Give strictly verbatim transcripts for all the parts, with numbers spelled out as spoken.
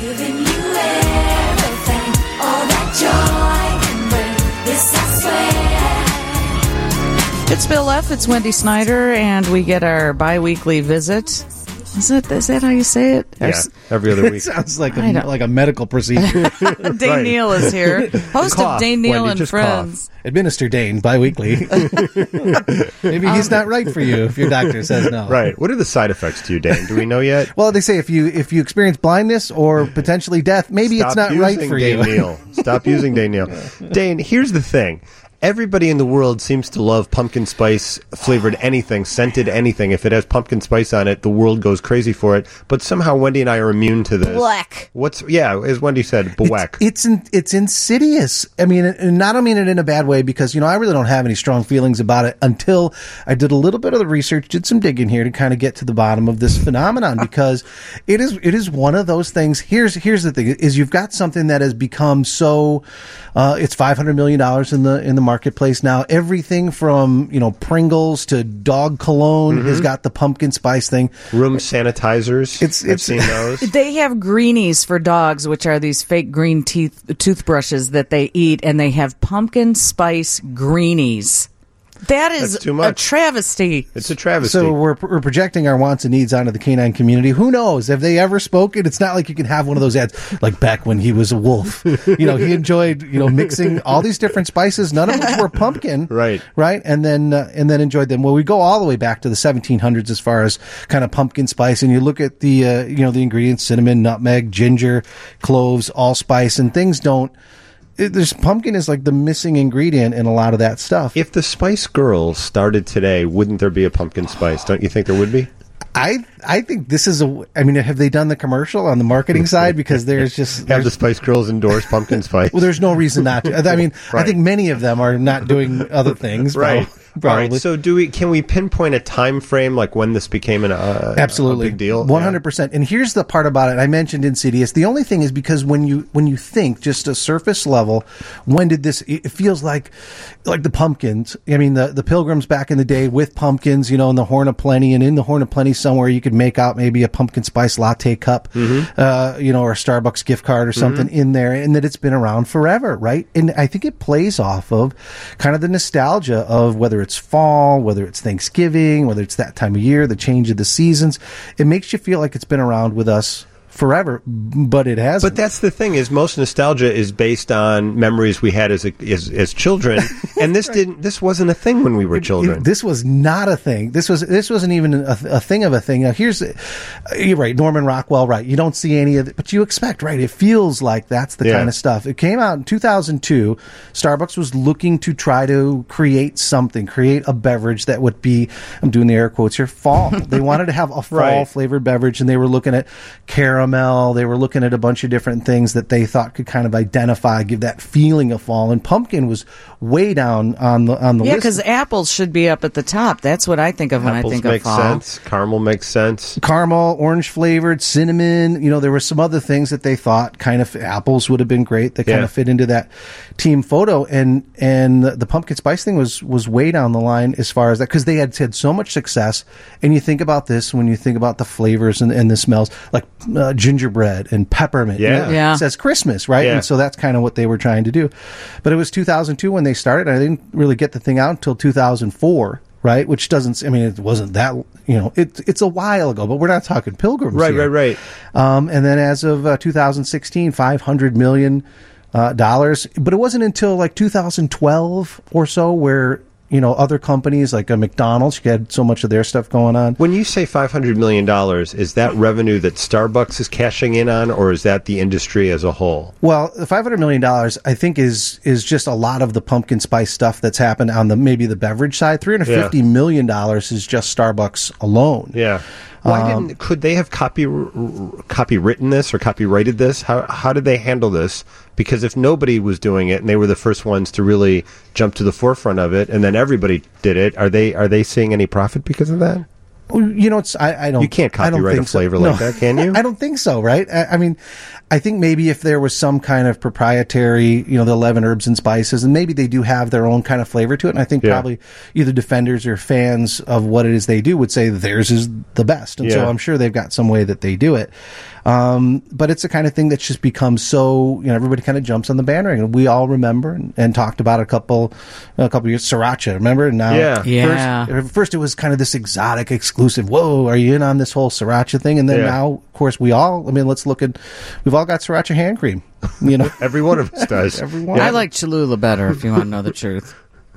giving you everything, all that joy can bring. Yes, I swear. It's Bill F. It's Wendy Snyder, and we get our bi-weekly visit. Is that is that how you say it? Yeah, every other week. It sounds like a, like a medical procedure. Dane Right. Neal is here, host Cough, of Dane Neal Wendy, and just Friends. Administer Dane bi-weekly. Maybe he's not right for you if your doctor says no. Right. What are the side effects to you, Dane? Do we know yet? Well, they say if you if you experience blindness or potentially death, maybe Stop it's not using right for Dane you. Neal. Stop using Dane Neal. Dane, here's the thing. Everybody in the world seems to love pumpkin spice flavored anything, scented anything. If it has pumpkin spice on it, the world goes crazy for it. But somehow Wendy and I are immune to this. Black. What's yeah? As Wendy said, black. It's it's, in, it's insidious. I mean, and I don't mean it in a bad way because you know I really don't have any strong feelings about it until I did a little bit of the research, did some digging here to kind of get to the bottom of this phenomenon because it is it is one of those things. Here's here's the thing: is you've got something that has become so uh, it's five hundred million dollars in the in the marketplace now. Everything from you know Pringles to dog cologne Mm-hmm. has got the pumpkin spice thing. Room sanitizers. It's- I've it's- seen those. They have greenies for dogs, which are these fake green teeth toothbrushes that they eat, and they have pumpkin spice greenies. That is That's too a much. travesty. It's a travesty. So we're we're projecting our wants and needs onto the canine community. Who knows? Have they ever spoken? It's not like you can have one of those ads like back when he was a wolf. You know, he enjoyed you know mixing all these different spices. None of them were pumpkin, Right. Right, and then uh, and then enjoyed them. Well, we go all the way back to the seventeen hundreds as far as kind of pumpkin spice, and you look at the uh, you know the ingredients: cinnamon, nutmeg, ginger, cloves, allspice, and things don't. It, there's pumpkin is like the missing ingredient in a lot of that stuff. if the Spice Girls started today, wouldn't there be a pumpkin spice? Don't you think there would be? I I think this is a. I mean, have they done the commercial on the marketing side? Because there's just Have there's, the Spice Girls endorse pumpkin spice? well, there's no reason not to. I mean, I Right. think many of them are not doing other things. Right. prob- All Probably. right. So, do we? Can we pinpoint a time frame, like when this became an uh, Absolutely, a big deal? one hundred percent. And here's the part about it. I mentioned insidious. The only thing is because when you when you think just a surface level, when did this? It feels like like the pumpkins. I mean, the the Pilgrims back in the day with pumpkins. You know, in the Horn of Plenty, and in the Horn of Plenty somewhere you could make out maybe a pumpkin spice latte cup, Mm-hmm. uh, you know, or a Starbucks gift card or something in there, and that it's been around forever, right? And I think it plays off of kind of the nostalgia of whether it's fall, whether it's Thanksgiving, whether it's that time of year, the change of the seasons. It makes you feel like it's been around with us forever, but it hasn't. But that's the thing: is most nostalgia is based on memories we had as a, as, as children, and this didn't. This wasn't a thing when we were children. It- this was not a thing. This was this wasn't even a, a thing of a thing. Now here's, uh, you're right, Norman Rockwell, right? You don't see any of it, but you expect, right? It feels like that's the Yeah. kind of stuff. It came out in two thousand two. Starbucks was looking to try to create something, create a beverage that would be, I'm doing the air quotes here, fall. They wanted to have a fall Right. flavored beverage, and they were looking at caramel. They were looking at a bunch of different things that they thought could kind of identify, give that feeling of fall. And pumpkin was way down on the on the Yeah, list. because apples should be up at the top. That's what I think of when Apples I think make of fall. sense. Caramel makes sense. Caramel, orange flavored, cinnamon. You know, there were some other things that they thought kind of apples would have been great that kind Yeah. of fit into that team photo. And and the pumpkin spice thing was was way down the line as far as that because they had had so much success. And you think about this when you think about the flavors and, and the smells like uh, gingerbread and peppermint. Yeah. You know, Yeah. It says Christmas, right? Yeah. And so that's kind of what they were trying to do. But it was two thousand two when they started. I didn't really get the thing out until two thousand four. Right, which doesn't. I mean, it wasn't that. You know, it, it's a while ago, but we're not talking Pilgrims. Right, here. right, right. Um, and then as of uh, two thousand sixteen, five hundred million uh, dollars. But it wasn't until like two thousand twelve or so where you know other companies like a McDonald's had so much of their stuff going on. When you say five hundred million dollars, is that revenue that Starbucks is cashing in on, or is that the industry as a whole? Well, the five hundred million dollars, I think, is is just a lot of the pumpkin spice stuff that's happened on the maybe the beverage side. three hundred fifty Yeah. million dollars is just Starbucks alone. Yeah. Why didn't could they have copy copywritten this or copyrighted this? How how did they handle this? Because if nobody was doing it and they were the first ones to really jump to the forefront of it, and then everybody did it, are they are they seeing any profit because of that? You know, it's I, I don't. You can't I don't copyright a think so. flavor like that, can you? I don't think so. Right? I, I mean, I think maybe if there was some kind of proprietary, you know, the eleven herbs and spices, and maybe they do have their own kind of flavor to it. And I think Yeah. probably either defenders or fans of what it is they do would say theirs is the best. And so Yeah. I'm sure they've got some way that they do it. Um, but it's the kind of thing that's just become so, you know, everybody kind of jumps on the bandwagon. We all remember and, and talked about it a couple, a couple years, Sriracha, remember? And now, Yeah. Yeah. First, at first it was kind of this exotic, exclusive, whoa, are you in on this whole Sriracha thing? And then Yeah. now, of course, we all, I mean, let's look at, we've all got Sriracha hand cream, you know? Every one of us does. Everyone. I like Cholula better, if you want to know the truth.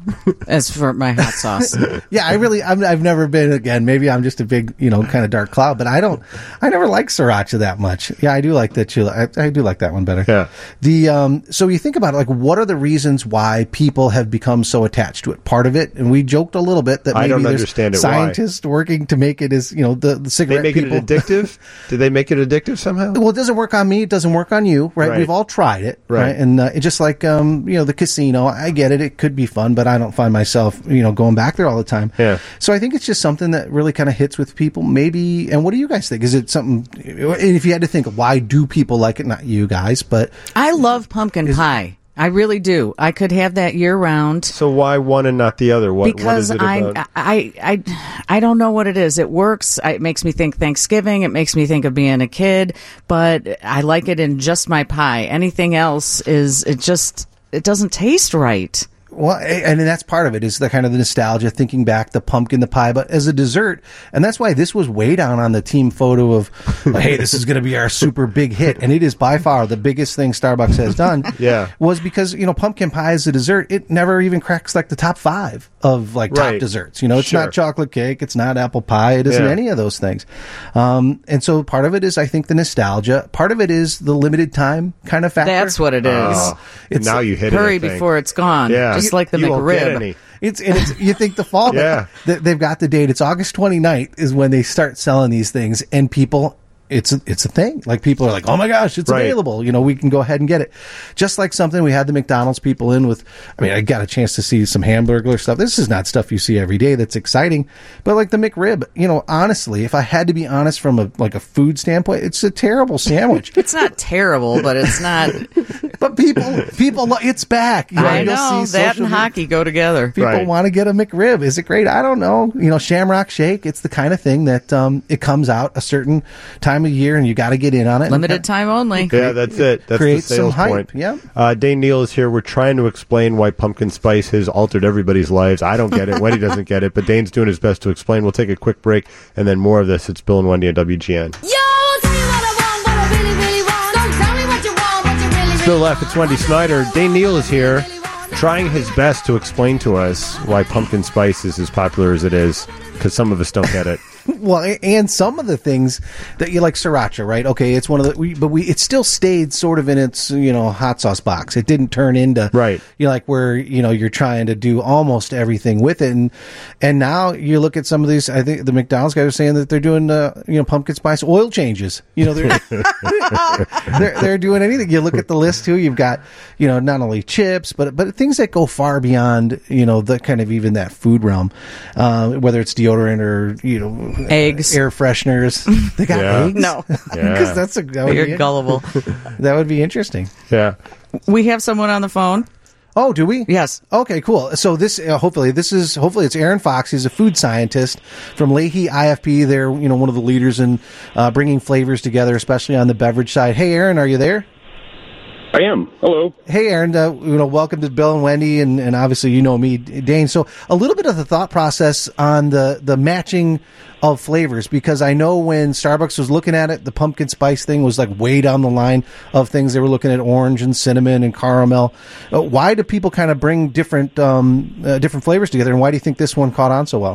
As for my hot sauce. Yeah, I really, I've, I've never been, again, maybe I'm just a big, you know, kind of dark cloud, but I don't, I never liked Sriracha that much. Yeah, I do like the Chula. I, I do like that one better. Yeah. The, um, so you think about it, like, what are the reasons why people have become so attached to it? Part of it, and we joked a little bit that I maybe don't there's understand it, why. scientists working to make it as, you know, the, the They cigarette make people. it addictive? Did they make it addictive somehow? Well, it doesn't work on me. It doesn't work on you, right? Right. We've all tried it, right? Right. And uh, it just like, um, you know, the casino, I get it. It could be fun, but I don't find myself, you know, going back there all the time. Yeah. So I think it's just something that really kind of hits with people. Maybe, and what do you guys think? Is it something, and if you had to think, why do people like it? Not you guys, but I love pumpkin pie. I really do. I could have that year round. So why one and not the other? What, what Because is it I, about? I, I, I don't know what it is. It works. I- It makes me think Thanksgiving. It makes me think of being a kid. But I like it in just my pie. Anything else is it just it doesn't taste right. well, and that's part of it is the kind of the nostalgia, thinking back, the pumpkin, the pie, but as a dessert, and that's why this was way down on the team photo of, hey, this is going to be our super big hit, and it is by far the biggest thing Starbucks has done. Yeah. Was because, you know, pumpkin pie as a dessert, it never even cracks like the top five of like top Right. desserts. You know, it's Sure. not chocolate cake, it's not apple pie, it isn't Yeah. any of those things. Um, and so part of it is, I think, the nostalgia. Part of it is the limited time kind of factor. That's what it is. Oh, It's- now you hit Hurry it. I think. before it's gone. Yeah. Just like the You won't get McRib. any. It's, and it's, you think the fall, Yeah. they, they've got the date. It's August twenty-ninth is when they start selling these things, and people, it's a, it's a thing. Like, people are like, oh my gosh, it's Right. available. You know, we can go ahead and get it. Just like something we had the McDonald's people in with, I mean, I got a chance to see some Hamburglar stuff. This is not stuff you see every day that's exciting, but like the McRib, you know, honestly, if I had to be honest from a, like a food standpoint, it's a terrible sandwich. It's not terrible, but it's not. But people, people, lo- it's back. You I you'll know see that social and media- hockey go together. People Right. want to get a McRib. Is it great? I don't know. You know, Shamrock Shake, it's the kind of thing that um, it comes out a certain time of year and you got to get in on it. Limited time only. Yeah, that's it. That's Create the sales some hype, point. yeah. Uh, Dane Neal is here. We're trying to explain why pumpkin spice has altered everybody's lives. I don't get it. Wendy doesn't get it, but Dane's doing his best to explain. We'll take a quick break and then more of this. It's Bill and Wendy on W G N. Yo, tell me what I want, what I really, really want. Don't tell me what you want, what you really, Still really left. It's Wendy Snyder. Dane Neal is here, trying his best to explain to us why pumpkin spice is as popular as it is, because some of us don't get it. Well, a- and some of the things that you like, sriracha, right? Okay, it's one of the, we, but we, it still stayed sort of in its, you know, hot sauce box. It didn't turn into, Right. You know, like where, you know, you're trying to do almost everything with it. And, and now you look at some of these, I think the McDonald's guys are saying that they're doing, uh, you know, pumpkin spice oil changes. You know, they're, they're, they're doing anything. You look at the list too, you've got, you know, not only chips, but, but things that go far beyond, you know, the kind of even that food realm, uh, whether it's deodorant or, you know, Eggs. air fresheners. They got Yeah. eggs? No. Yeah. Because that's a, that would, You're be, gullible. that would be interesting. Yeah. We have someone on the phone. Oh, do we? Yes. Okay, cool. So this, uh, hopefully, this is, hopefully it's Aaron Fox. He's a food scientist from Leahy I F P. They're, you know, one of the leaders in uh, bringing flavors together, especially on the beverage side. Hey, Aaron, are you there? I am. Hello. Hey, Aaron, uh, you know, welcome to Bill and Wendy, and, and obviously you know me, Dane. So a little bit of the thought process on the, the matching of flavors, because I know when Starbucks was looking at it, the pumpkin spice thing was like way down the line of things. They were looking at orange and cinnamon and caramel. Uh, why do people kind of bring different um, uh, different flavors together, and why do you think this one caught on so well?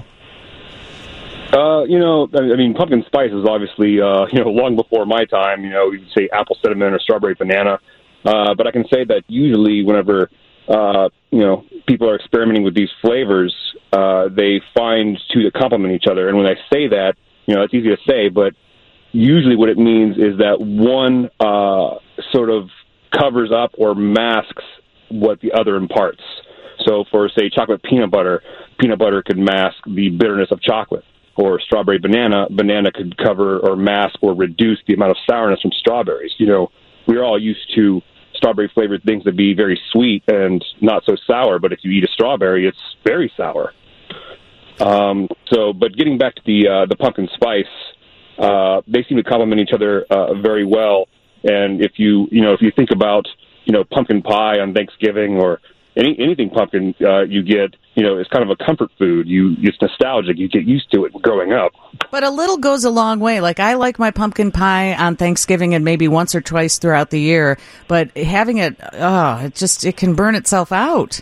Uh, you know, I I mean, pumpkin spice is obviously, uh, you know, long before my time. You know, you'd say apple cinnamon or strawberry banana. Uh, but I can say that usually whenever, uh, you know, people are experimenting with these flavors, uh, they find two that complement each other. And when I say that, you know, it's easy to say, but usually what it means is that one uh, sort of covers up or masks what the other imparts. So for, say, chocolate peanut butter, peanut butter could mask the bitterness of chocolate. Or strawberry banana, banana could cover or mask or reduce the amount of sourness from strawberries. You know, we're all used to strawberry flavored things to be very sweet and not so sour, but if you eat a strawberry, it's very sour. Um, so, but getting back to the uh, the pumpkin spice, uh, they seem to complement each other uh, very well. And if you you know if you think about you know pumpkin pie on Thanksgiving or any anything pumpkin uh, you get, you know, it's kind of a comfort food. You it's nostalgic. You get used to it growing up. But a little goes a long way. Like, I like my pumpkin pie on Thanksgiving and maybe once or twice throughout the year, but having it, oh, it just, it can burn itself out.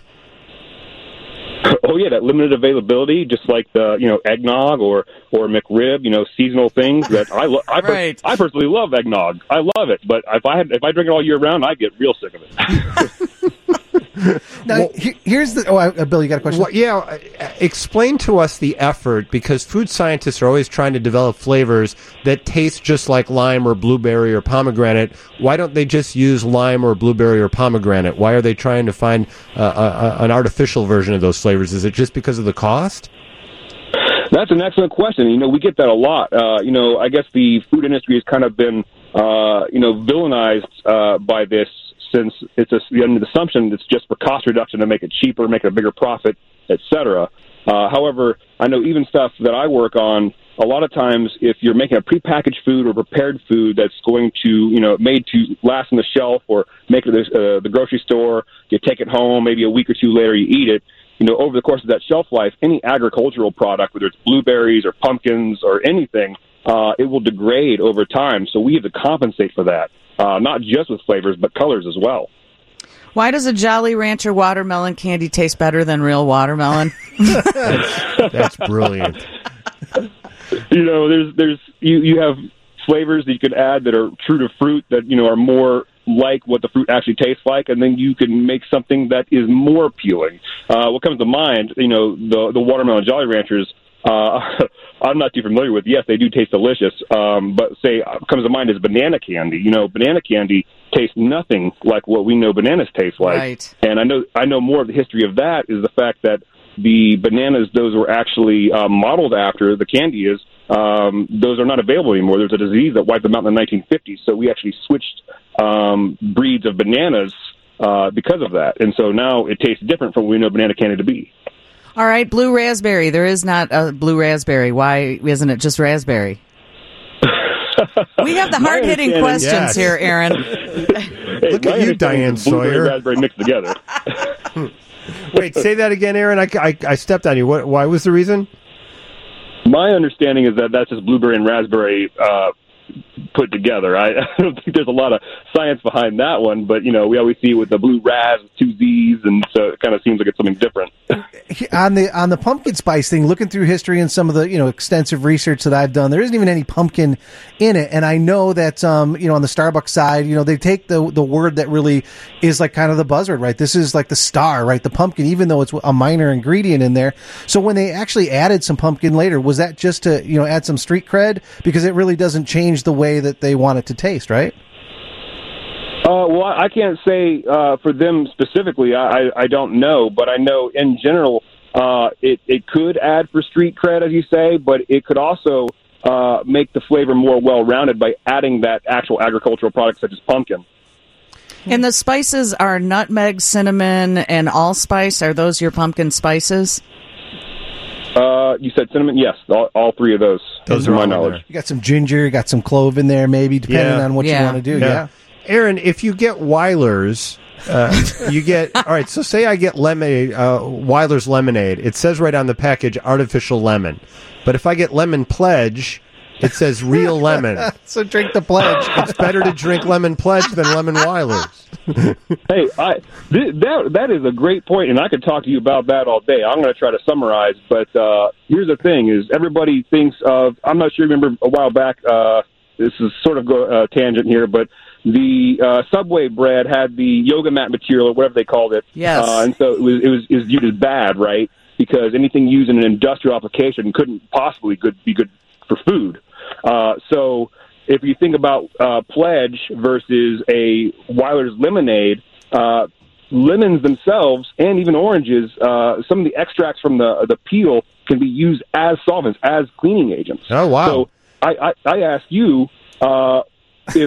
Oh yeah, that limited availability, just like the you know eggnog or or McRib, you know, seasonal things that I lo- I, per- Right. I personally love eggnog. I love it, but if I had if I drink it all year round, I get real sick of it. Now, Well- he- here's the. Oh, uh, Bill, you got a question? Well, yeah, uh, explain to us the effort, because food scientists are always trying to develop flavors that taste just like lime or blueberry or pomegranate. Why don't they just use lime or blueberry or pomegranate? Why are they trying to find uh, a, a, an artificial version of those flavors? Is it just because of the cost? That's an excellent question. You know, we get that a lot. Uh, you know, I guess the food industry has kind of been, uh, you know, villainized uh, by this, since it's a, under the assumption it's just for cost reduction to make it cheaper, make it a bigger profit, et cetera. Uh, however, I know even stuff that I work on, a lot of times if you're making a prepackaged food or prepared food that's going to, you know, made to last on the shelf or make it at uh, the grocery store, you take it home, maybe a week or two later you eat it, you know, over the course of that shelf life, any agricultural product, whether it's blueberries or pumpkins or anything, uh, it will degrade over time. So we have to compensate for that, uh, not just with flavors, but colors as well. Why does a Jolly Rancher watermelon candy taste better than real watermelon? That's brilliant. You know, there's there's you, you have flavors that you could add that are true to fruit that, you know, are more like what the fruit actually tastes like, and then you can make something that is more appealing. Uh, what comes to mind, you know, the the watermelon Jolly Ranchers, uh, I'm not too familiar with. Yes, they do taste delicious, um, but say uh, comes to mind is banana candy. You know, banana candy tastes nothing like what we know bananas taste like. Right. And I know I know more of the history of that is the fact that the bananas those were actually uh, modeled after, the candy is, um, those are not available anymore. There's a disease that wiped them out in the nineteen fifties, so we actually switched um, breeds of bananas uh, because of that. And so now it tastes different from what we know banana candy to be. All right, blue raspberry. There is not a blue raspberry. Why isn't it just raspberry? We have the My hard-hitting understanding- questions Yes. here, Aaron. Hey, Look my at you, understanding Diane is blueberry Sawyer. and raspberry mixed together. Wait, say that again, Aaron. I, I, I stepped on you. What, why was the reason? My understanding is that that's just blueberry and raspberry uh, put together. I, I don't think there's a lot of science behind that one, but, you know, we always see it with the blue ras, two Z's, and so it kind of seems like it's something different. on the on the pumpkin spice thing, looking through history and some of the you know extensive research that I've done, there isn't even any pumpkin in it. And I know that um you know on the Starbucks side, you know they take the the word that really is like kind of the buzzword, right? This is like the star, right? The pumpkin, even though it's a minor ingredient in there. So when they actually added some pumpkin later, was that just to you know add some street cred, because it really doesn't change the way that they want it to taste, right? Uh, well, I can't say uh, for them specifically. I, I, I don't know, but I know in general uh, it, it could add for street cred, as you say, but it could also uh, make the flavor more well-rounded by adding that actual agricultural product such as pumpkin. And the spices are nutmeg, cinnamon, and allspice. Are those your pumpkin spices? Uh, you said cinnamon? Yes, all, all three of those. Those to are my all in knowledge. there. You got some ginger, you got some clove in there, maybe depending Yeah. on what Yeah. you want to do. Yeah. Yeah. Aaron, if you get Weiler's, uh, you get, all right, so say I get lemonade, uh, Weiler's lemonade. It says right on the package, artificial lemon. But if I get Lemon Pledge, it says real lemon. So drink the pledge. It's better to drink Lemon Pledge than Lemon Weiler's. Hey, I th- that that is a great point, and I could talk to you about that all day. I'm going to try to summarize, but uh, here's the thing: is everybody thinks of. I'm not sure you remember a while back. Uh, this is sort of go uh, tangent here, but the uh, Subway bread had the yoga mat material or whatever they called it. Yes. uh, and so it was it was it was viewed as bad, right? Because anything used in an industrial application couldn't possibly good be good for food. Uh, so if you think about uh, Pledge versus a Weiler's lemonade, uh, lemons themselves and even oranges, uh, some of the extracts from the the peel can be used as solvents, as cleaning agents. Oh, wow. So I, I, I ask you uh, if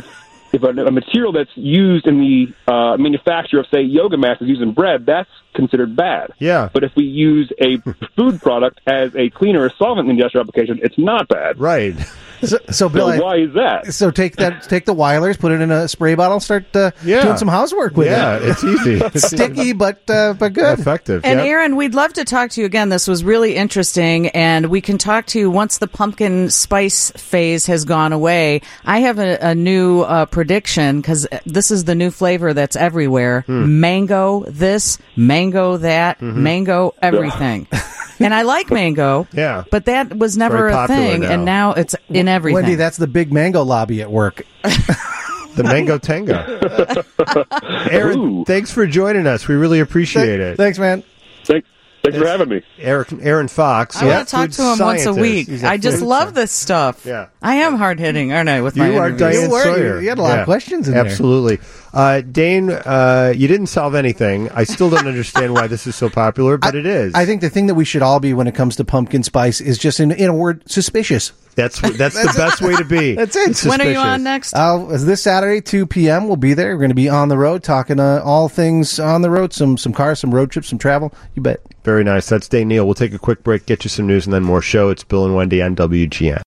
if a, a material that's used in the uh, manufacture of, say, yoga mats is used in bread, that's considered bad. Yeah. But if we use a food product as a cleaner or solvent in the industrial application, it's not bad. Right. So, so Bill, So I- why is that? so take that, take the Weilers, put it in a spray bottle, start uh, Yeah. doing some housework with Yeah, it. it's easy. It's Sticky, but uh, but good. effective. And Yep. Aaron, we'd love to talk to you again. This was really interesting, and we can talk to you once the pumpkin spice phase has gone away. I have a, a new uh, prediction, because this is the new flavor that's everywhere. Hmm. Mango this, mango that, Mm-hmm. mango everything. And I like mango, Yeah. but that was never Very a popular thing, now. and now it's in everything. Wendy, that's the big mango lobby at work. The Mango Tango. Aaron, Ooh. thanks for joining us. We really appreciate it. Thanks, man. Thanks, thanks for having me. Eric, Aaron Fox. I yeah, want to talk food to him once a scientist. week. He's a I just food love sci- this stuff. Yeah. I am hard hitting, aren't I? With my You are interviews? Diane You were. Sawyer. You had a lot of questions in there. Absolutely. Uh, Dane, uh, you didn't solve anything. I still don't understand why this is so popular, but I- it is. I think the thing that we should all be when it comes to pumpkin spice is just, in, in a word, suspicious. that's that's the best way to be. That's it. When are you Suspicious. on next? Uh, this Saturday, two p.m., we'll be there. We're going to be on the road, talking uh, all things on the road, some some cars, some road trips, some travel. You bet. Very nice. That's Dane Neal. We'll take a quick break, get you some news, and then more show. It's Bill and Wendy on W G N.